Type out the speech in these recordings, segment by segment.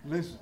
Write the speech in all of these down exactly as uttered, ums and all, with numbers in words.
Listen,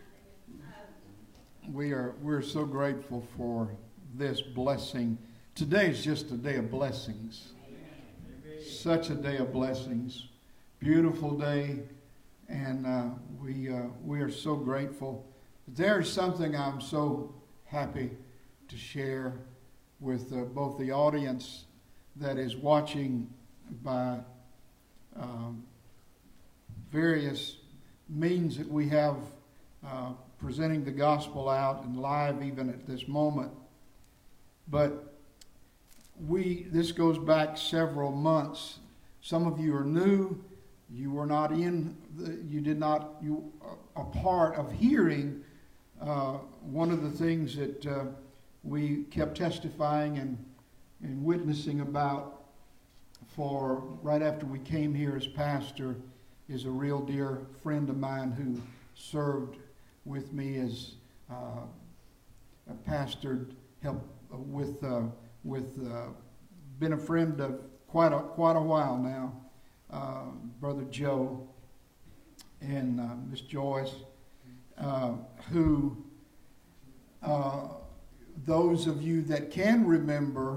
we are we're so grateful for this blessing. Today is just a day of blessings. Such a day of blessings. Beautiful day, and uh, we uh, we are so grateful. There's something I'm so happy to share with uh, both the audience that is watching by um, various means that we have uh, presenting the gospel out and live even at this moment. But we this goes back several months. Some of you are new. You were not in. The, you did not. You are a part of hearing uh, one of the things that uh, we kept testifying and and witnessing about for right after we came here as pastor is a real dear friend of mine who served with me as uh, a pastor, helped with uh, with uh, been a friend of quite a quite a while now. Uh, Brother Joe and uh, Miss Joyce, uh, who uh, those of you that can remember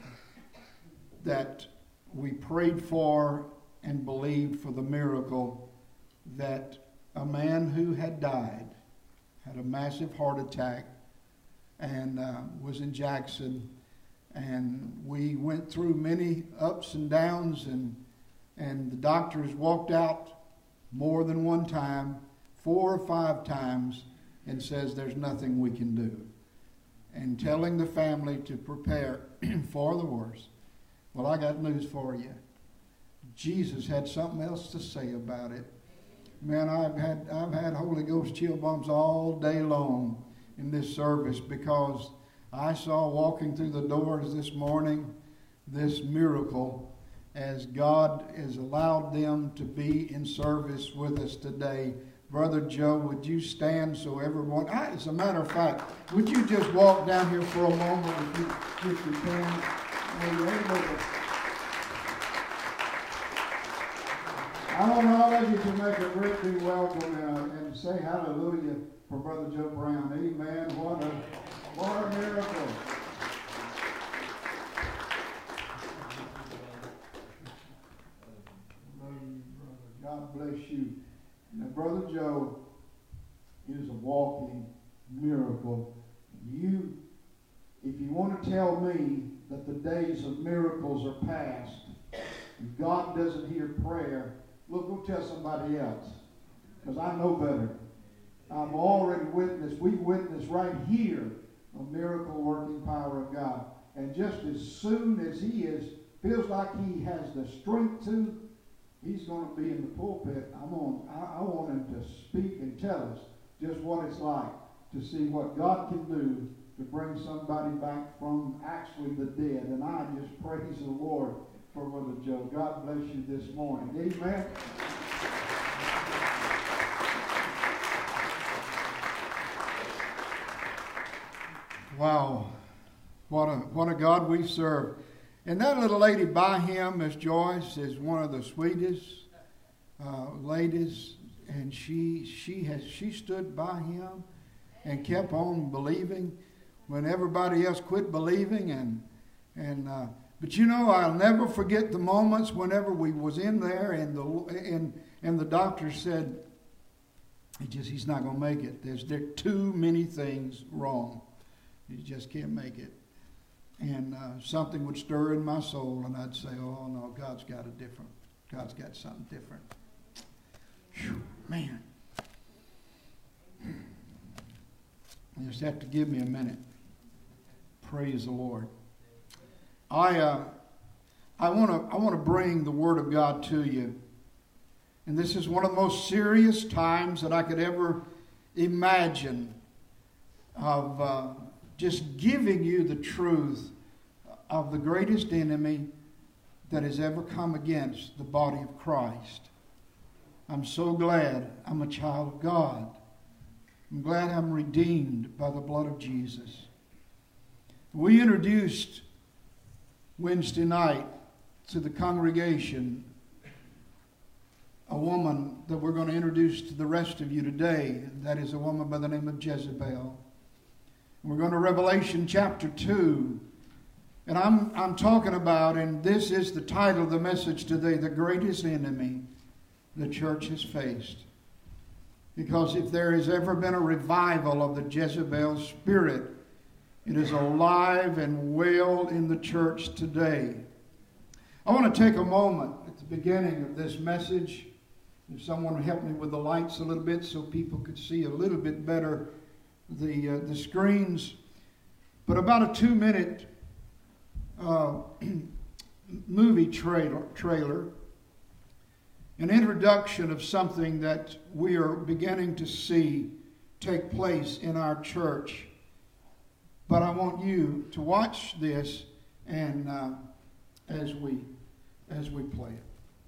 that we prayed for and believed for the miracle that a man who had died, had a massive heart attack, and uh, was in Jackson, and we went through many ups and downs, and and the doctors walked out more than one time, four or five times, and says there's nothing we can do, and telling the family to prepare for the worst. Well, I got news for you. Jesus had something else to say about it. Man, I've had I've had Holy Ghost chill bumps all day long in this service because I saw walking through the doors this morning this miracle as God has allowed them to be in service with us today. Brother Joe, would you stand so everyone, I, as a matter of fact, would you just walk down here for a moment if you, if you can? I want all of you to make a great big welcome uh, and say hallelujah for Brother Joe Brown. Amen. What a, what a miracle. God bless you. Now, Brother Joe is a walking miracle. You, if you want to tell me that the days of miracles are past, and God doesn't hear prayer, look, go tell somebody else, because I know better. I've already witnessed, we've witnessed right here a miracle working power of God. And just as soon as he is, feels like he has the strength to, he's going to be in the pulpit. I'm on, I, I want him to speak and tell us just what it's like to see what God can do to bring somebody back from actually the dead. And I just praise the Lord for Brother Joe. God bless you this morning. Amen. Wow. What a, what a God we serve. And that little lady by him, Miss Joyce, is one of the sweetest uh, ladies, and she she has she stood by him and kept on believing when everybody else quit believing. And and uh, but you know, I'll never forget the moments whenever we was in there, and the and and the doctor said, he just he's not going to make it. There's there are too many things wrong. He just can't make it. And uh, something would stir in my soul, and I'd say, oh, no, God's got a different, God's got something different. Whew, man. You just have to give me a minute. Praise the Lord. I uh, I want to I want to bring the Word of God to you. And this is one of the most serious times that I could ever imagine of uh, just giving you the truth of the greatest enemy that has ever come against the body of Christ. I'm so glad I'm a child of God. I'm glad I'm redeemed by the blood of Jesus. We introduced Wednesday night to the congregation a woman that we're going to introduce to the rest of you today. That is a woman by the name of Jezebel. We're going to Revelation chapter two. And I'm, I'm talking about, and this is the title of the message today, the greatest enemy the church has faced. Because if there has ever been a revival of the Jezebel spirit, it is alive and well in the church today. I want to take a moment at the beginning of this message. If someone would help me with the lights a little bit so people could see a little bit better the, uh, the screens. But about a two-minute uh, movie trailer, trailer, an introduction of something that we are beginning to see take place in our church. But I want you to watch this and uh, as we as we play it.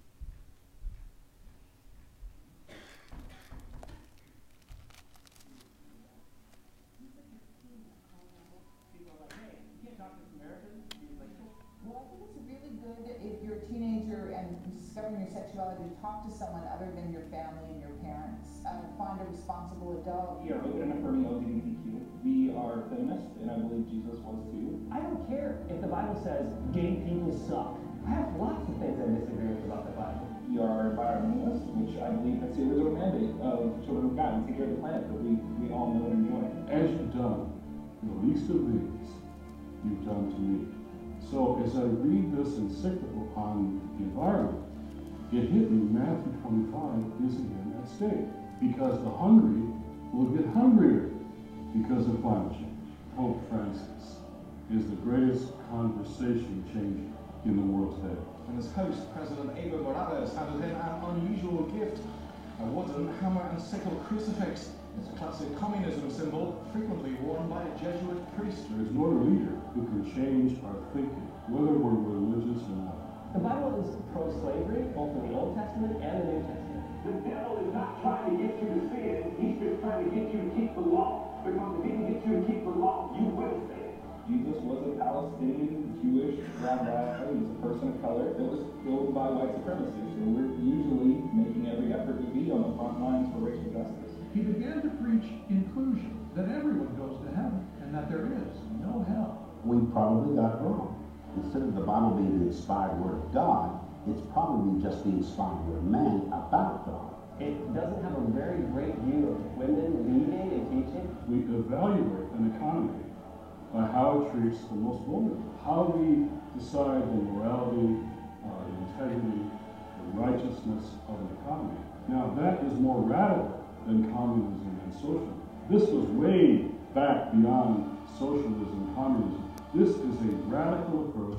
Well, I think it's really good if you're a teenager and discovering your sexuality to talk to someone other than your family and your parents. Uh, find a responsible adult. We are open and affirming L G B T Q. We are feminists, and I believe Jesus was too. I don't care if the Bible says gay people suck. I have lots of things I disagree with about the Bible. We are environmentalists, which I believe that's the original mandate of children of God, to take care of the planet that we, we all know and enjoy. As you've done the least of these, you've done to me. So as I read this encyclical on the environment, it hit me, Matthew twenty-five is again at stake. Because the hungry will get hungrier because of climate change. Pope Francis is the greatest conversation changer in the world today. And as host, President Evo Morales handed in an unusual gift, a wooden hammer and sickle crucifix. It's a classic communism symbol, frequently worn by a Jesuit priest. There is no other leader who can change our thinking, whether we're religious or not. The Bible is pro-slavery, both in the Old Testament and the New Testament. The devil is not trying to get you to sin. He's just trying to get you to keep the law. Because if he can get you to keep the law, you will sin. Jesus was a Palestinian Jewish rabbi. He was a person of color that was killed by white supremacy. So we're usually making every effort to be on the front lines for racial justice. He began to preach inclusion, that everyone goes to heaven, and that there is no hell. We probably got it wrong. Instead of the Bible being the inspired word of God, it's probably just the inspired word of man about God. It doesn't have a very great view of women leading and teaching. We evaluate an economy by how it treats the most vulnerable. How we decide the morality, uh, the integrity, the righteousness of an economy. Now that is more radical than communism and socialism. This was way back beyond socialism and communism. This is a radical approach.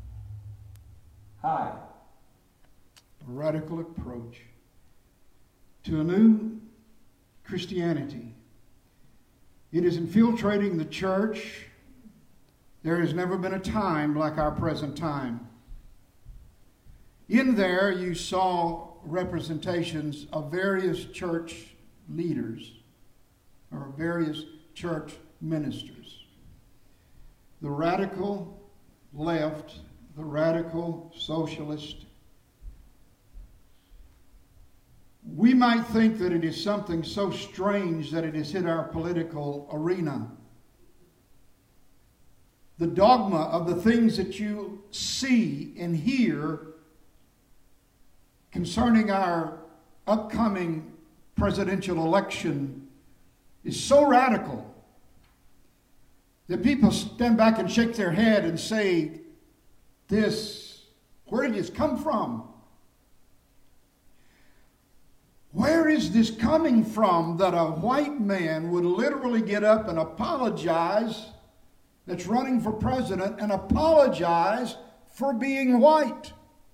Hi. A radical approach to a new Christianity. It is infiltrating the church. There has never been a time like our present time. In there you saw representations of various church leaders or various church ministers. The radical left, the radical socialist. We might think that it is something so strange that it has hit our political arena. The dogma of the things that you see and hear concerning our upcoming presidential election is so radical that people stand back and shake their head and say, this, where did this come from? Where is this coming from that a white man would literally get up and apologize, that's running for president, and apologize for being white?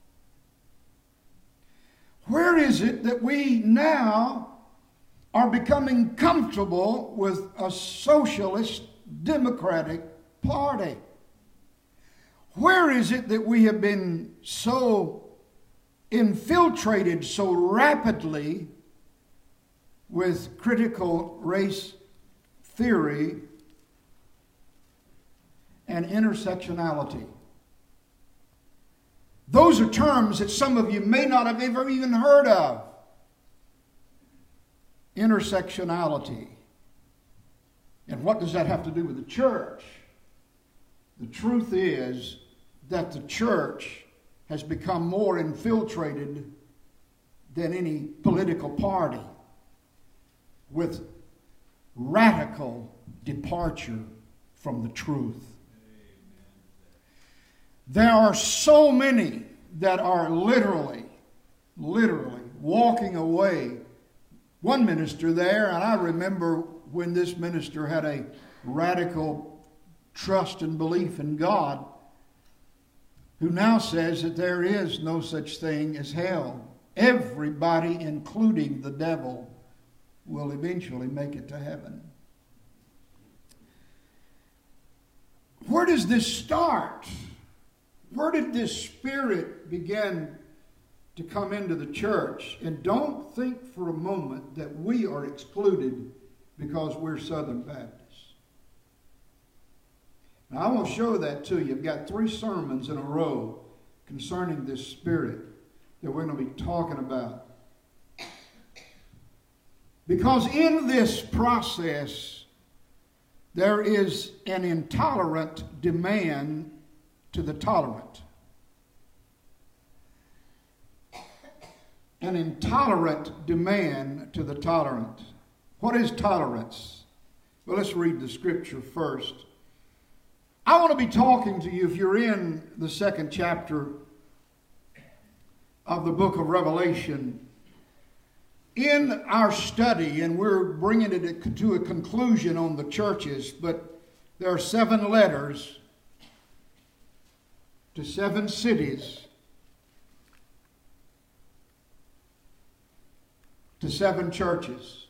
Where is it that we now are becoming comfortable with a socialist democratic party? Where is it that we have been so infiltrated so rapidly with critical race theory and intersectionality? Those are terms that some of you may not have ever even heard of. Intersectionality. And what does that have to do with the church? The truth is that the church has become more infiltrated than any political party, with radical departure from the truth. There are so many that are literally, literally walking away. One minister there, and I remember when this minister had a radical trust and belief in God, who now says that there is no such thing as hell. Everybody, including the devil, will eventually make it to heaven. Where does this start? Where did this spirit begin to come into the church? And don't think for a moment that we are excluded because we're Southern Baptists. Now, I want to show that to you. I've got three sermons in a row concerning this spirit that we're going to be talking about. Because in this process, there is an intolerant demand to the tolerant. An intolerant demand to the tolerant. What is tolerance? Well, let's read the scripture first. I want to be talking to you, if you're in the second chapter of the book of Revelation, in our study, and we're bringing it to a conclusion on the churches, but there are seven letters to seven cities, to seven churches.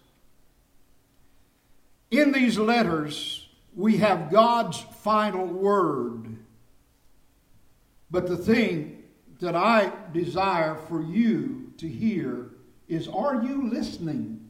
In these letters, we have God's final word. But the thing that I desire for you to hear is, are you listening?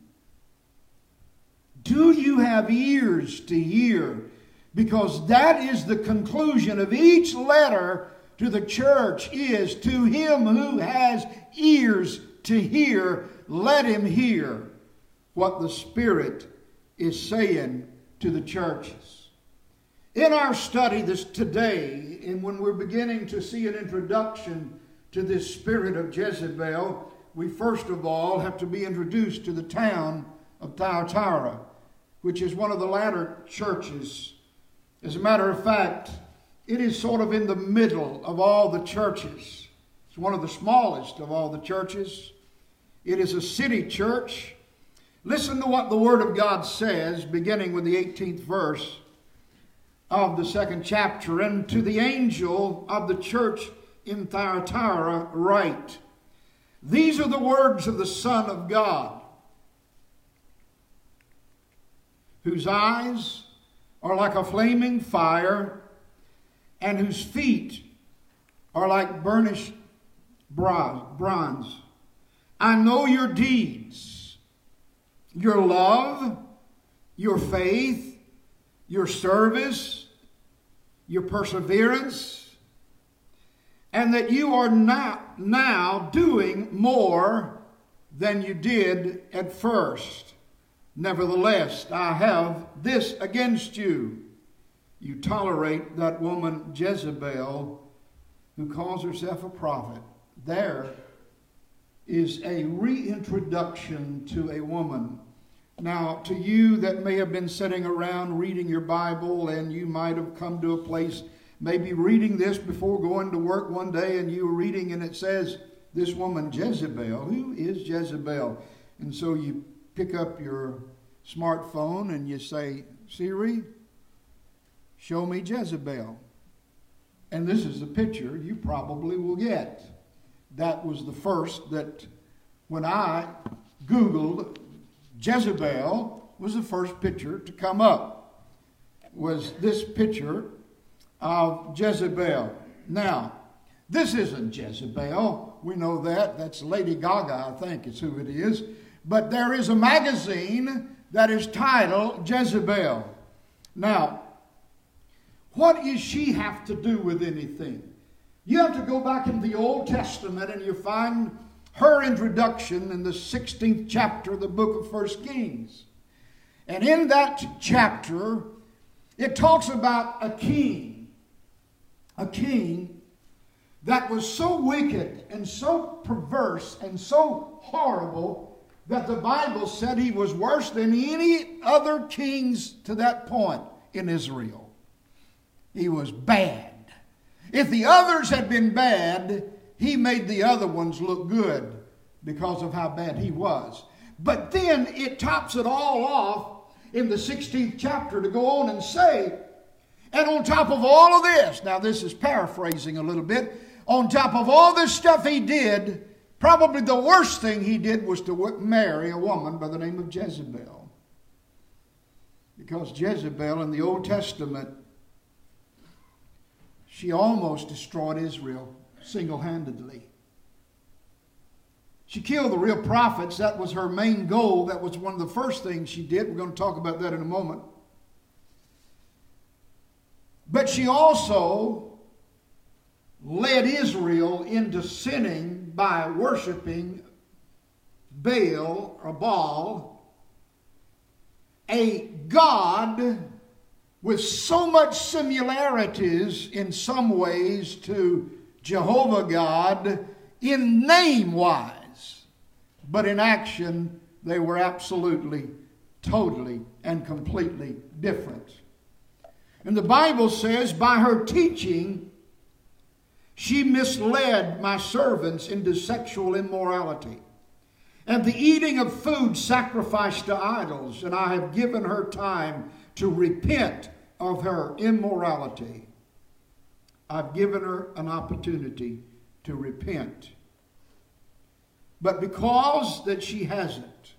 Do you have ears to hear? Because that is the conclusion of each letter to the church, is to him who has ears to hear, let him hear what the Spirit is saying to the churches. In our study this today, and when we're beginning to see an introduction to this spirit of Jezebel, we first of all have to be introduced to the town of Thyatira, which is one of the latter churches. As a matter of fact, it is sort of in the middle of all the churches. It's one of the smallest of all the churches. It is a city church. Listen to what the Word of God says, beginning with the eighteenth verse of the second chapter. And to the angel of the church in Thyatira write, these are the words of the Son of God, whose eyes are like a flaming fire, and whose feet are like burnished bronze. I know your deeds, your love, your faith, your service, your perseverance, and that you are not now doing more than you did at first. Nevertheless, I have this against you. You tolerate that woman Jezebel, who calls herself a prophet. There is a reintroduction to a woman. Now, to you that may have been sitting around reading your Bible, and you might have come to a place, maybe reading this before going to work one day, and you were reading and it says, this woman Jezebel, who is Jezebel? And so you pick up your smartphone and you say, Siri, show me Jezebel. And this is the picture you probably will get. That was the first that, when I Googled Jezebel, was the first picture to come up. Was this picture of Jezebel. Now, this isn't Jezebel. We know that. That's Lady Gaga, I think is who it is. But there is a magazine that is titled Jezebel. Now, what does she have to do with anything? You have to go back into the Old Testament and you find her introduction in the sixteenth chapter of the book of First Kings. And in that chapter, it talks about a king, a king that was so wicked and so perverse and so horrible that the Bible said he was worse than any other kings to that point in Israel. He was bad. If the others had been bad, he made the other ones look good because of how bad he was. But then it tops it all off in the sixteenth chapter to go on and say, and on top of all of this, now this is paraphrasing a little bit, on top of all this stuff he did, probably the worst thing he did was to marry a woman by the name of Jezebel. Because Jezebel in the Old Testament, she almost destroyed Israel single-handedly. She killed the real prophets. That was her main goal. That was one of the first things she did. We're going to talk about that in a moment. But she also led Israel into sinning by worshiping Baal or Baal, a god with so much similarities in some ways to Jehovah God in name-wise, but in action they were absolutely, totally, and completely different. And the Bible says, by her teaching, she misled my servants into sexual immorality and the eating of food sacrificed to idols, and I have given her time to repent of her immorality. I've given her an opportunity to repent. But because that she hasn't,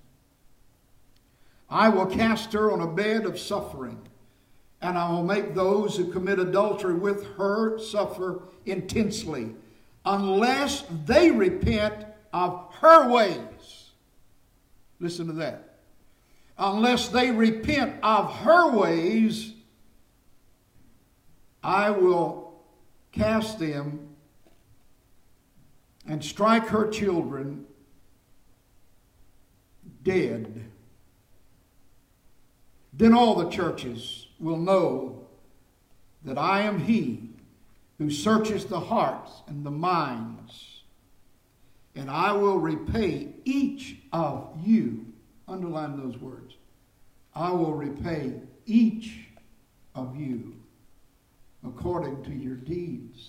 I will cast her on a bed of suffering, and I will make those who commit adultery with her suffer intensely, unless they repent of her ways. Listen to that. Unless they repent of her ways, I will cast them and strike her children dead. Then all the churches will know that I am He who searches the hearts and the minds, and I will repay each of you. Underline those words. I will repay each of you according to your deeds.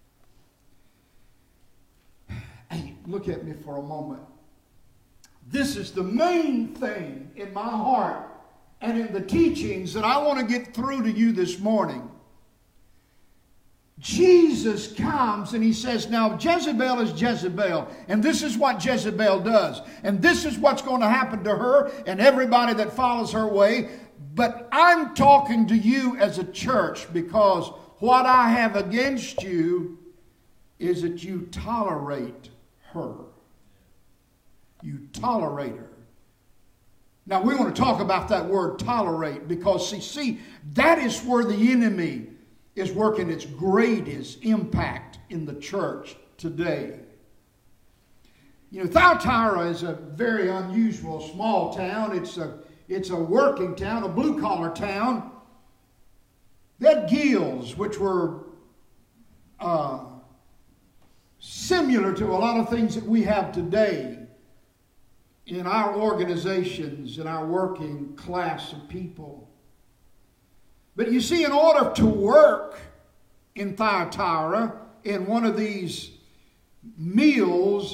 Hey, look at me for a moment. This is the main thing in my heart and in the teachings that I want to get through to you this morning. Jesus comes and he says, now Jezebel is Jezebel, and this is what Jezebel does, and this is what's going to happen to her and everybody that follows her way. But I'm talking to you as a church because what I have against you is that you tolerate her. You tolerate her. Now we want to talk about that word tolerate because see, see, that is where the enemy is working its greatest impact in the church today. You know, Thyatira is a very unusual small town. It's a, it's a working town, a blue-collar town. They had guilds, which were uh, similar to a lot of things that we have today in our organizations, in our working class of people. But you see, in order to work in Thyatira, in one of these mills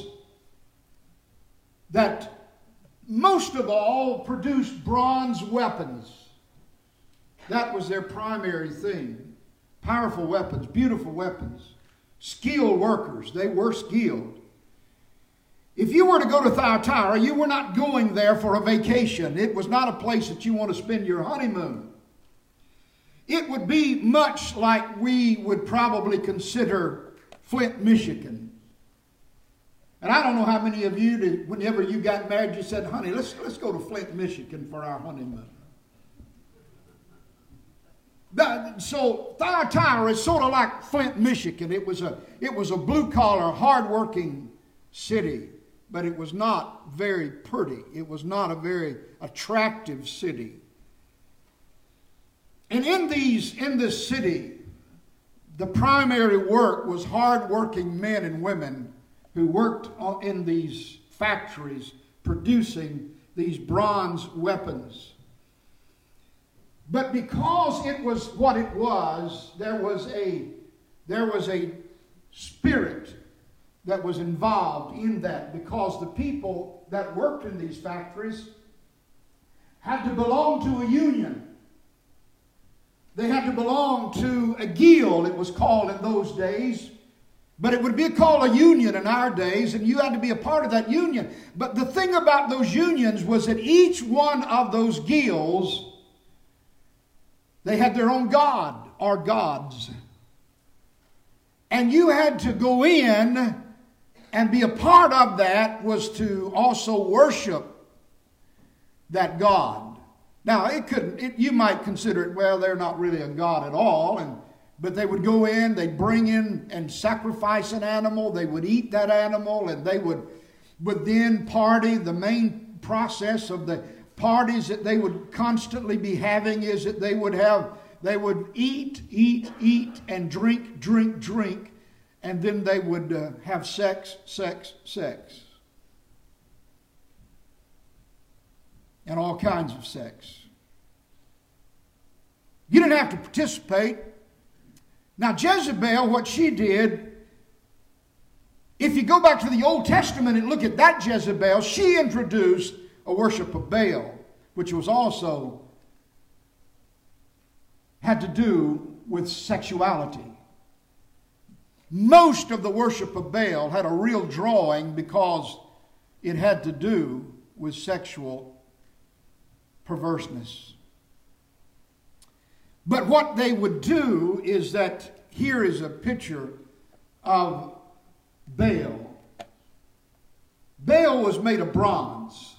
that most of all produced bronze weapons, that was their primary thing. Powerful weapons, beautiful weapons, skilled workers. They were skilled. If you were to go to Thyatira, you were not going there for a vacation. It was not a place that you want to spend your honeymoon. It would be much like we would probably consider Flint, Michigan. And I don't know how many of you, did, whenever you got married, you said, honey, let's, let's go to Flint, Michigan for our honeymoon. That, so Thyatira is sort of like Flint, Michigan. It was a it was a blue collar, hardworking city, but it was not very pretty. It was not a very attractive city. And in these in this city, the primary work was hardworking men and women who worked in these factories producing these bronze weapons. But because it was what it was, there was a there was a spirit that was involved in that, because the people that worked in these factories had to belong to a union. They had to belong to a guild, it was called in those days. But it would be called a union in our days, and you had to be a part of that union. But the thing about those unions was that each one of those guilds, they had their own god or gods. And you had to go in and be a part of that, was to also worship that god. Now, it couldn't, it, you might consider it, well, they're not really a god at all, and but they would go in, they'd bring in and sacrifice an animal, they would eat that animal, and they would, would then party. The main process of the parties that they would constantly be having is that they would have, they would eat, eat, eat, and drink, drink, drink, and then they would uh, have sex, sex, sex. And all kinds of sex. You didn't have to participate. Now, Jezebel, what she did, if you go back to the Old Testament and look at that Jezebel, she introduced a worship of Baal, which was also had to do with sexuality. Most of the worship of Baal had a real drawing because it had to do with sexual perverseness. But what they would do is that here is a picture of Baal. Baal was made of bronze.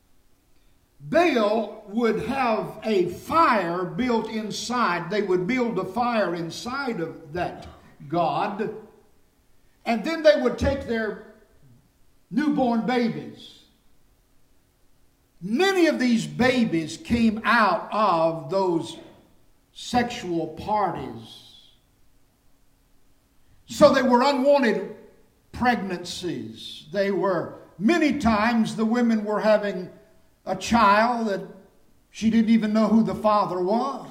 Baal would have a fire built inside. They would build a fire inside of that god. And then they would take their newborn babies. Many of these babies came out of those sexual parties. So they were unwanted pregnancies. They were, many times the women were having a child that she didn't even know who the father was.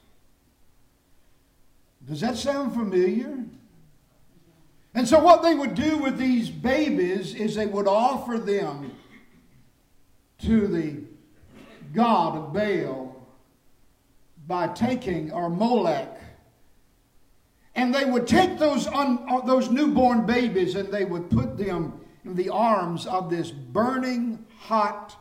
Does that sound familiar? And so what they would do with these babies is they would offer them to the god of Baal by taking, or Molech, and they would take those un, those newborn babies and they would put them in the arms of this burning hot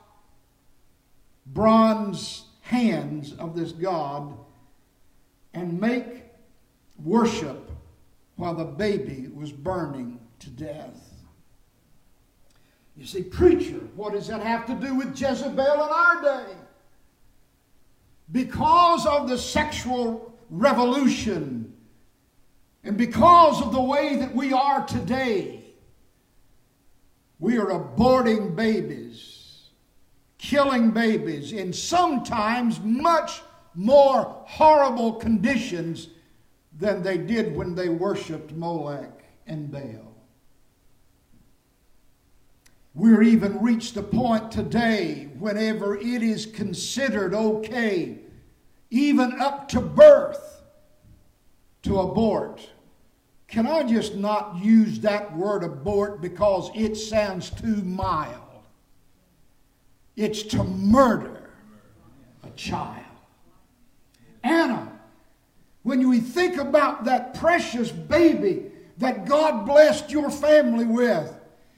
bronze hands of this god and make worship while the baby was burning to death. You see, preacher, what does that have to do with Jezebel in our day? Because of the sexual revolution and because of the way that we are today, we are aborting babies, killing babies in sometimes much more horrible conditions than they did when they worshipped Molech and Baal. We're even reached a point today whenever it is considered okay, even up to birth, to abort. Can I just not use that word abort because it sounds too mild? It's to murder a child. Anna, when we think about that precious baby that God blessed your family with,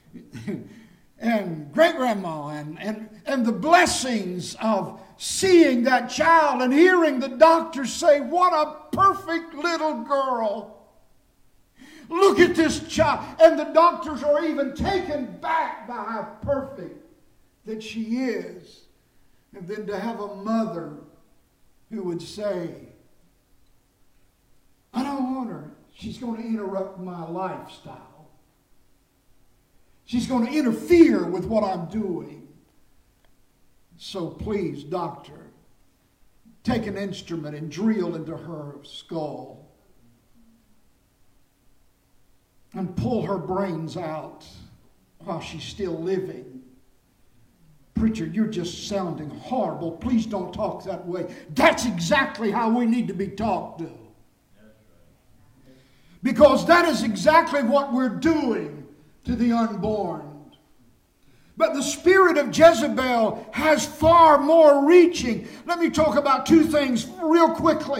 and great-grandma, and, and, and the blessings of seeing that child and hearing the doctors say, what a perfect little girl. Look at this child. And the doctors are even taken back by how perfect that she is. And then to have a mother who would say, I don't want her. She's going to interrupt my lifestyle. She's going to interfere with what I'm doing. So please, doctor, take an instrument and drill into her skull and pull her brains out while she's still living. Preacher, you're just sounding horrible. Please don't talk that way. That's exactly how we need to be talked to. Because that is exactly what we're doing to the unborn. But the spirit of Jezebel has far more reaching. Let me talk about two things real quickly.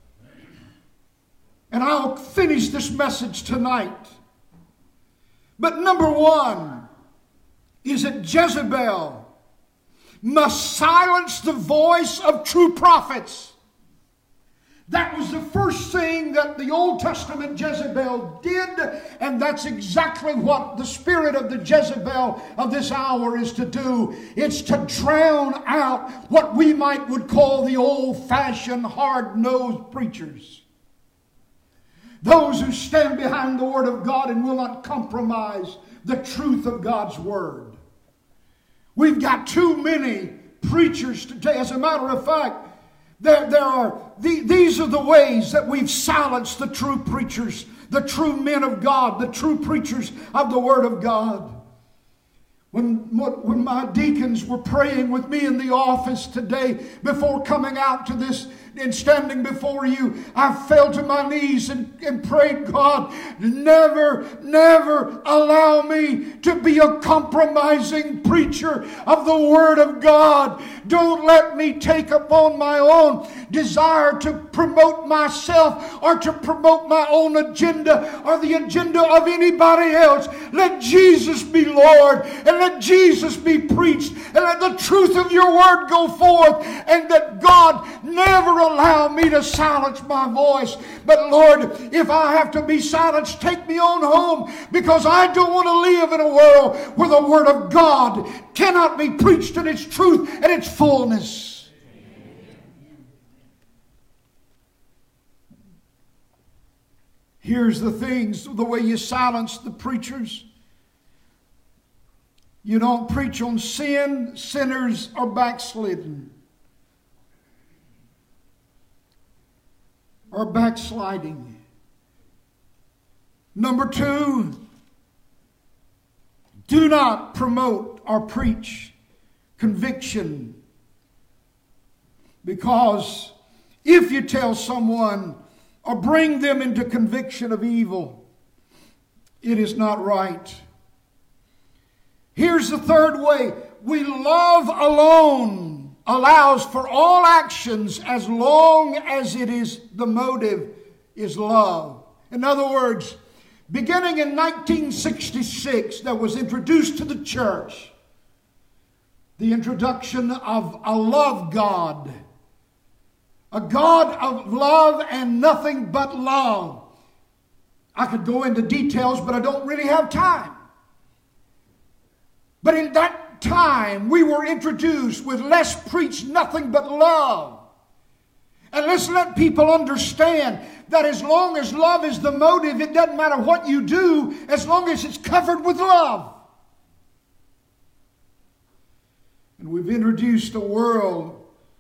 And I'll finish this message tonight. But number one is that Jezebel must silence the voice of true prophets. That was the first thing that the Old Testament Jezebel did, and that's exactly what the spirit of the Jezebel of this hour is to do. It's to drown out what we might would call the old-fashioned, hard-nosed preachers. Those who stand behind the Word of God and will not compromise the truth of God's Word. We've got too many preachers today. As a matter of fact, there, there are the, these are the ways that we've silenced the true preachers, the true men of God, the true preachers of the Word of God. When, when my deacons were praying with me in the office today before coming out to this and standing before you, I fell to my knees and, and prayed, God, never, never allow me to be a compromising preacher of the Word of God. Don't let me take upon my own desire to promote myself or to promote my own agenda or the agenda of anybody else. Let Jesus be Lord, and let Jesus be preached, and let the truth of your Word go forth, and that God never allow me to silence my voice. But Lord, if I have to be silenced, take me on home, because I don't want to live in a world where the Word of God cannot be preached in its truth and its fullness. Here's the things, the way you silence the preachers. You don't preach on sin, sinners, or backslidden, or backsliding. Number two, do not promote or preach conviction. Because if you tell someone or bring them into conviction of evil, it is not right. Here's the third way. We love alone allows for all actions as long as it is the motive is love. In other words, beginning in nineteen sixty-six, that was introduced to the church the introduction of a love God. A God of love and nothing but love. I could go into details, but I don't really have time. But in that time, we were introduced with let's preach nothing but love. And let's let people understand that as long as love is the motive, it doesn't matter what you do, as long as it's covered with love. And we've introduced a world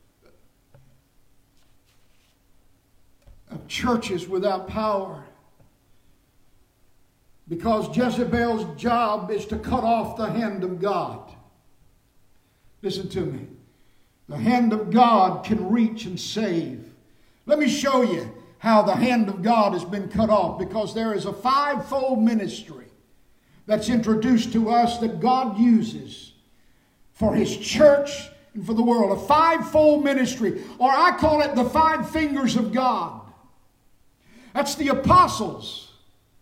of churches without power. Because Jezebel's job is to cut off the hand of God. Listen to me. The hand of God can reach and save. Let me show you how the hand of God has been cut off. Because there is a fivefold ministry that's introduced to us that God uses for His church and for the world. A fivefold ministry. Or I call it the five fingers of God. That's the apostles,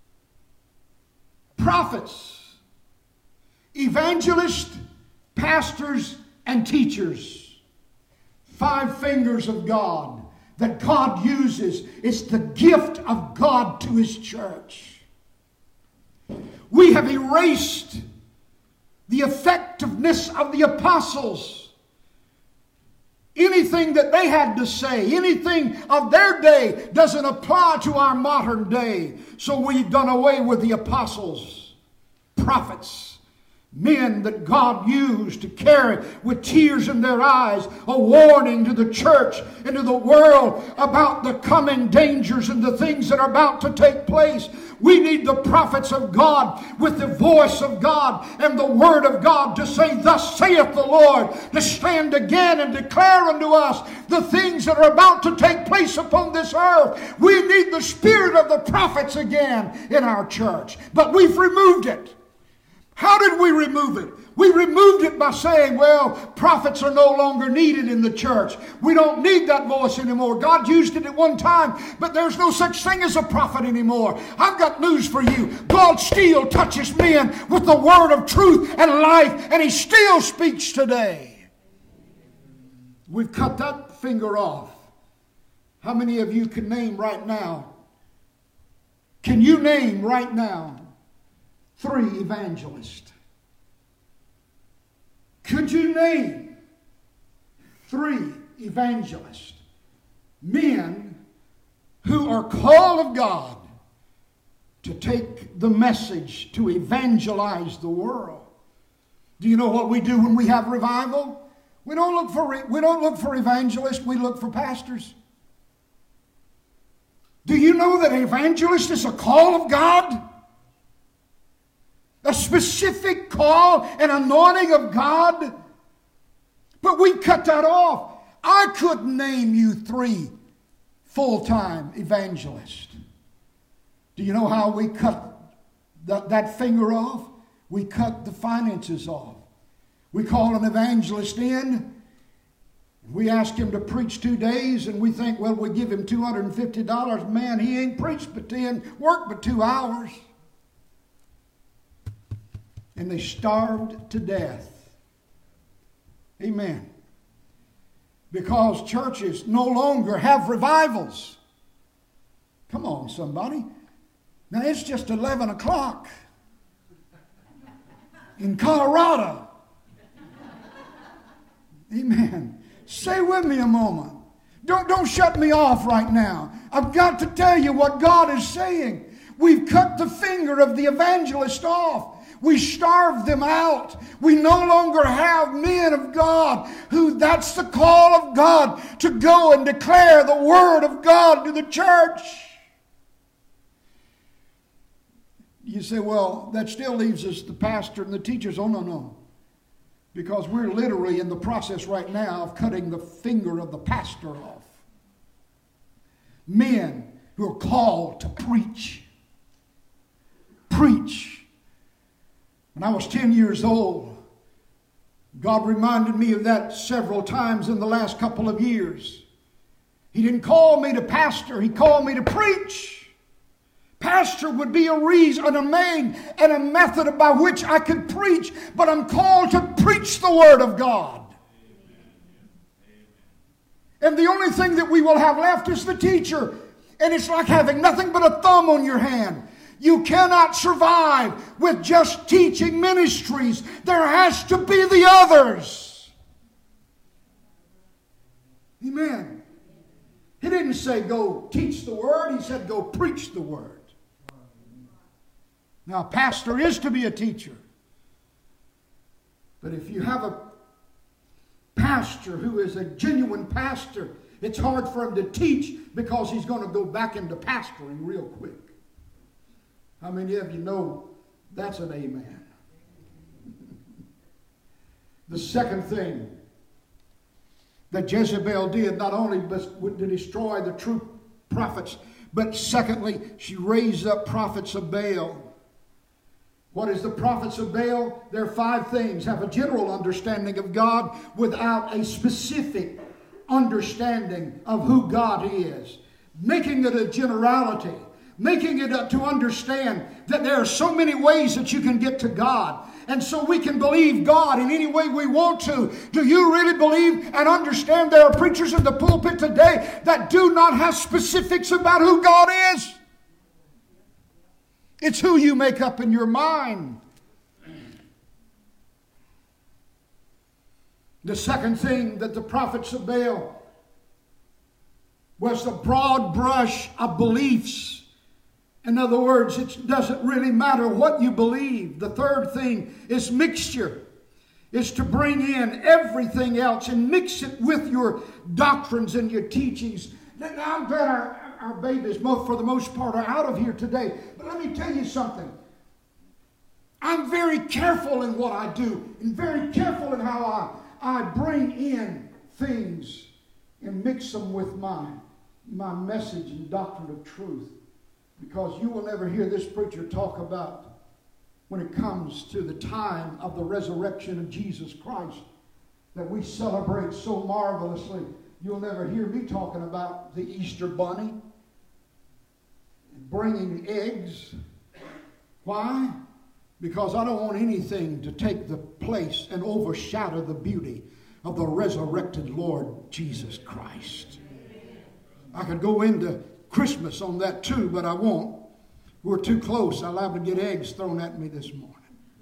prophets, evangelists, pastors, and teachers. Five fingers of God that God uses. It's the gift of God to His church. We have erased the effectiveness of the apostles in anything that they had to say, anything of their day doesn't apply to our modern day. So we've done away with the apostles, prophets, men that God used to carry with tears in their eyes a warning to the church and to the world about the coming dangers and the things that are about to take place. We need the prophets of God with the voice of God and the word of God to say, "Thus saith the Lord," to stand again and declare unto us the things that are about to take place upon this earth. We need the spirit of the prophets again in our church. But we've removed it. How did we remove it? We removed it by saying, well, prophets are no longer needed in the church. We don't need that voice anymore. God used it at one time, but there's no such thing as a prophet anymore. I've got news for you. God still touches men with the word of truth and life, and He still speaks today. We've cut that finger off. How many of you can name right now? Can you name right now three evangelists? Could you name three evangelists? Men who are called of God to take the message to evangelize the world. Do you know what we do when we have revival? We don't look for, we don't look for evangelists, we look for pastors. Do you know that evangelist is a call of God? A specific call and anointing of God. But we cut that off. I couldn't name you three full-time evangelists. Do you know how we cut that, that finger off? We cut the finances off. We call an evangelist in. We ask him to preach two days, and we think, well, we give him two hundred fifty dollars. Man, he ain't preached but ten, worked but two hours. And they starved to death. Amen. Because churches no longer have revivals. Come on, somebody. Now, it's just eleven o'clock in Colorado. Amen. Stay with me a moment. Don't, don't shut me off right now. I've got to tell you what God is saying. We've cut the finger of the evangelist off. We starved them out. We no longer have men of God who that's the call of God to go and declare the word of God to the church. You say, well, that still leaves us the pastor and the teachers. Oh, no, no. Because we're literally in the process right now of cutting the finger of the pastor off. Men who are called to preach. Preach. When I was ten years old, God reminded me of that several times in the last couple of years. He didn't call me to pastor. He called me to preach. Pastor would be a reason, a main, and a method by which I could preach. But I'm called to preach the Word of God. And the only thing that we will have left is the teacher. And it's like having nothing but a thumb on your hand. You cannot survive with just teaching ministries. There has to be the others. Amen. He didn't say go teach the Word. He said go preach the Word. Now, a pastor is to be a teacher. But if you have a pastor who is a genuine pastor, it's hard for him to teach because he's going to go back into pastoring real quick. How many of you know that's an amen? The second thing that Jezebel did, not only to destroy the true prophets, but secondly, she raised up prophets of Baal. What is the prophets of Baal? There are five things. Have a general understanding of God without a specific understanding of who God is. Making it a generality. Making it to understand that there are so many ways that you can get to God. And so we can believe God in any way we want to. Do you really believe and understand there are preachers in the pulpit today that do not have specifics about who God is? It's who you make up in your mind. The second thing that the prophets of Baal was the broad brush of beliefs. In other words, it doesn't really matter what you believe. The third thing is mixture. Is to bring in everything else and mix it with your doctrines and your teachings. Now, I'm glad our, our babies, for the most part, are out of here today. But let me tell you something. I'm very careful in what I do and very careful in how I, I bring in things and mix them with my, my message and doctrine of truth. Because you will never hear this preacher talk about when it comes to the time of the resurrection of Jesus Christ that we celebrate so marvelously. You'll never hear me talking about the Easter bunny bringing eggs. Why? Because I don't want anything to take the place and overshadow the beauty of the resurrected Lord Jesus Christ. I could go into Christmas on that too, but I won't. We're too close. I'm allowed to get eggs thrown at me this morning.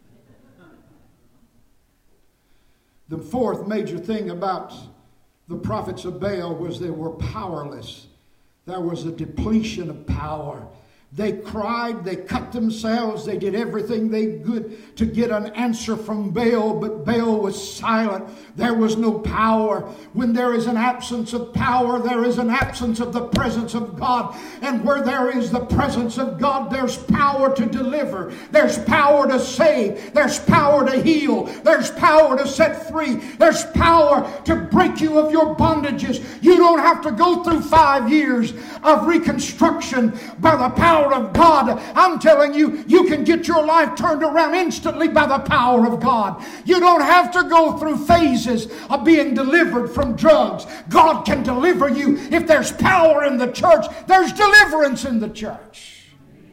The fourth major thing about the prophets of Baal was they were powerless. There was a depletion of power. They cried, they cut themselves, they did everything they could to get an answer from Baal, but Baal was silent. There was no power. When there is an absence of power, there is an absence of the presence of God. And where there is the presence of God, there's power to deliver. There's power to save. There's power to heal. There's power to set free. There's power to break you of your bondages. You don't have to go through five years of reconstruction by the power of God. I'm telling you, you can get your life turned around instantly by the power of God. You don't have to go through phases of being delivered from drugs. God can deliver you. If there's power in the church, there's deliverance in the church.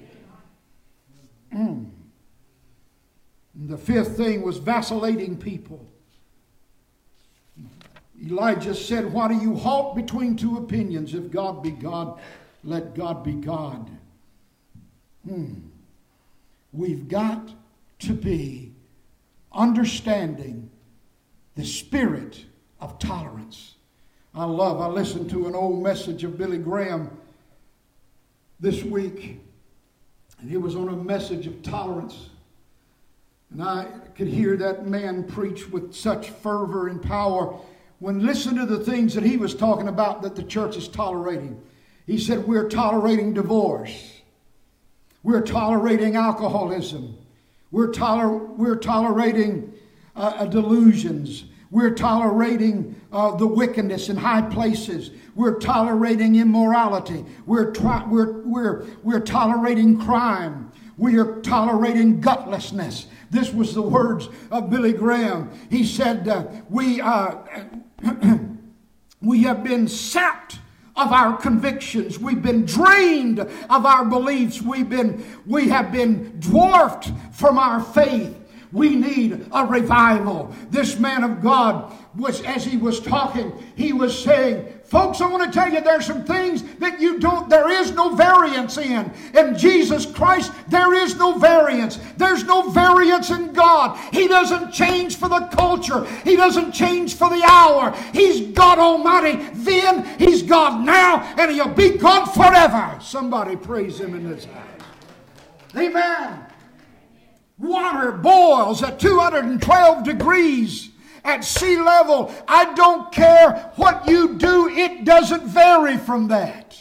Mm. The fifth thing was vacillating people. Elijah said, "Why do you halt between two opinions? If God be God, let God be God." Hmm. We've got to be understanding the spirit of tolerance. I love, I listened to an old message of Billy Graham this week, and he was on a message of tolerance. And I could hear that man preach with such fervor and power when listen to the things that he was talking about that the church is tolerating. He said, we're tolerating divorce. We're tolerating alcoholism. We're, toler- we're tolerating uh, delusions. We're tolerating uh, the wickedness in high places. We're tolerating immorality. We're, tri- we're, we're, we're tolerating crime. We are tolerating gutlessness. This was the words of Billy Graham. He said, uh, we, uh, we have been sapped of our convictions. We've been drained of our beliefs. We've been, we have been dwarfed from our faith. We need a revival. This man of God was, as he was talking, he was saying, folks, I want to tell you there's some things that you don't, there is no variance in. In Jesus Christ, there is no variance. There's no variance in God. He doesn't change for the culture. He doesn't change for the hour. He's God Almighty then, He's God now, and He'll be God forever. Somebody praise Him in this house. Amen. Water boils at two hundred twelve degrees. At sea level, I don't care what you do, it doesn't vary from that.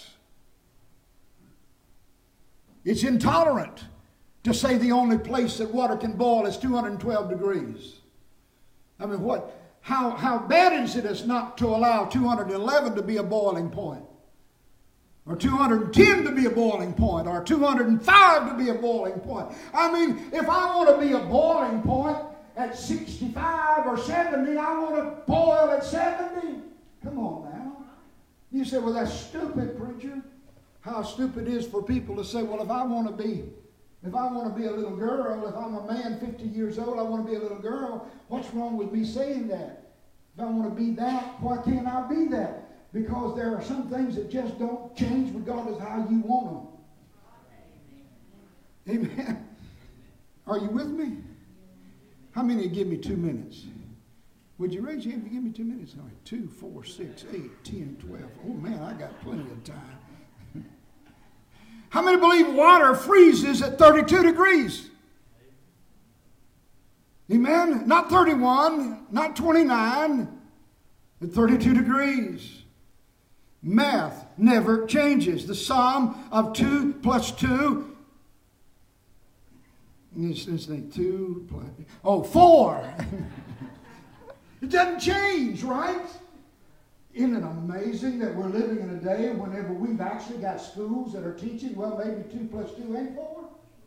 It's intolerant to say the only place that water can boil is two hundred twelve degrees. I mean, what? How, how bad is it as not to allow two hundred eleven to be a boiling point? Or two hundred ten to be a boiling point? Or two hundred five to be a boiling point? I mean, if I want to be a boiling point at sixty-five or seventy, I want to boil at seventy. Come on now. You say, well, that's stupid, preacher. How stupid it is for people to say, well, if I want to be, if I want to be a little girl, if I'm a man fifty years old, I want to be a little girl. What's wrong with me saying that? If I want to be that, why can't I be that? Because there are some things that just don't change regardless of how you want them. Amen. Are you with me? How many give me two minutes? Would you raise your hand? Give me two minutes. All right. Two, four, six, eight, ten, twelve. Oh, man, I got plenty of time. How many believe water freezes at thirty-two degrees? Amen? Not thirty-one, not twenty-nine, at thirty-two degrees. Math never changes. The sum of two plus two. This is two plus, oh, four. It doesn't change, right? Isn't it amazing that we're living in a day whenever we've actually got schools that are teaching, well, maybe two plus two ain't four?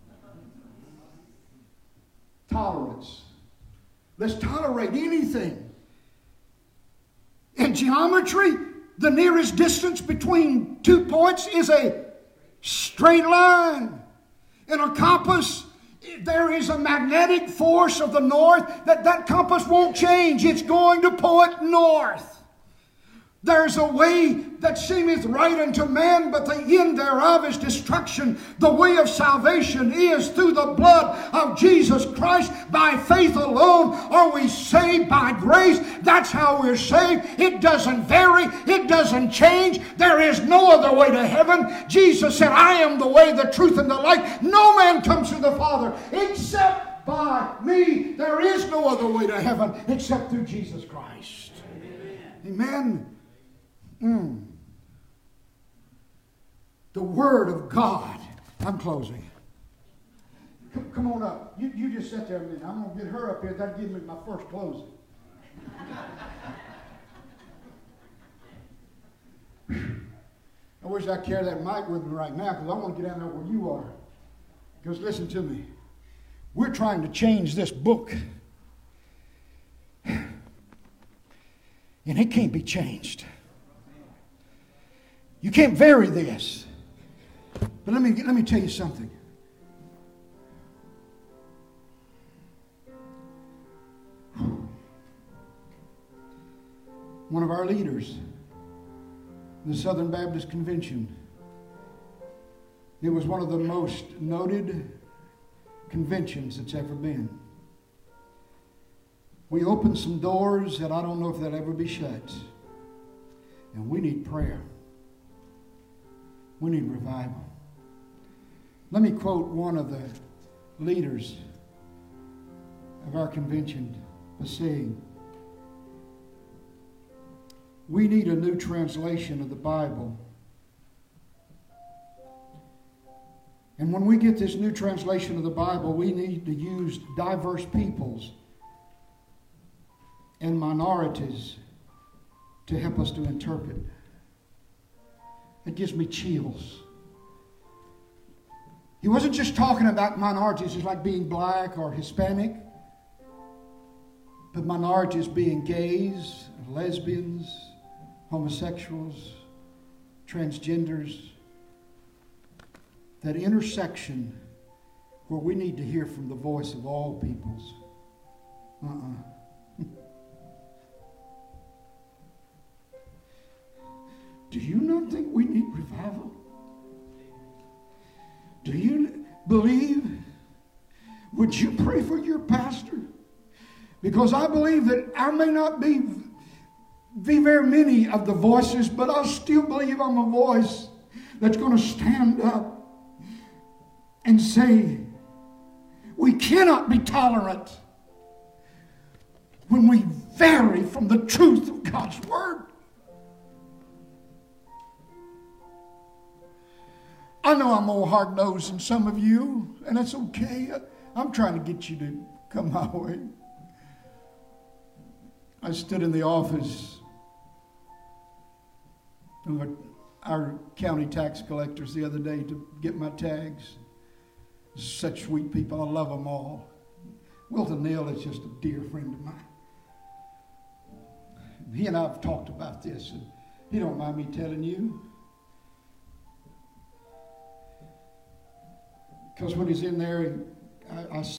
Tolerance. Let's tolerate anything. In geometry, the nearest distance between two points is a straight line. In a compass, there is a magnetic force of the north that that compass won't change. It's going to point north. There's a way that seemeth right unto man, but the end thereof is destruction. The way of salvation is through the blood of Jesus Christ. By faith alone are we saved, by grace. That's how we're saved. It doesn't vary. It doesn't change. There is no other way to heaven. Jesus said, I am the way, the truth, and the life. No man comes to the Father except by me. There is no other way to heaven except through Jesus Christ. Amen. Amen. Mm. The Word of God. I'm closing. Come, come on up. You, you just sit there a minute. I'm going to get her up here. That'll give me my first closing. I wish I carried that mic with me right now because I want to get down there where you are. Because listen to me. We're trying to change this book. And it can't be changed. You can't vary this. But let me, let me tell you something. One of our leaders in the Southern Baptist Convention, it was one of the most noted conventions that's ever been. We opened some doors that I don't know if they'll ever be shut. And we need prayer. We need revival. Let me quote one of the leaders of our convention by saying, we need a new translation of the Bible. And when we get this new translation of the Bible, we need to use diverse peoples and minorities to help us to interpret. It gives me chills. He wasn't just talking about minorities as like being black or Hispanic, but minorities being gays, lesbians, homosexuals, transgenders. That intersection where we need to hear from the voice of all peoples. Uh-uh. Do you not think we need revival? Do you believe? Would you pray for your pastor? Because I believe that I may not be, be very many of the voices, but I still believe I'm a voice that's going to stand up and say, we cannot be tolerant when we vary from the truth of God's Word. I know I'm more hard-nosed than some of you, and that's okay. I'm trying to get you to come my way. I stood in the office of our county tax collectors the other day to get my tags. Such sweet people. I love them all. Wilton Neal is just a dear friend of mine. He and I have talked about this, and he don't mind me telling you. Because when he's in there, I, I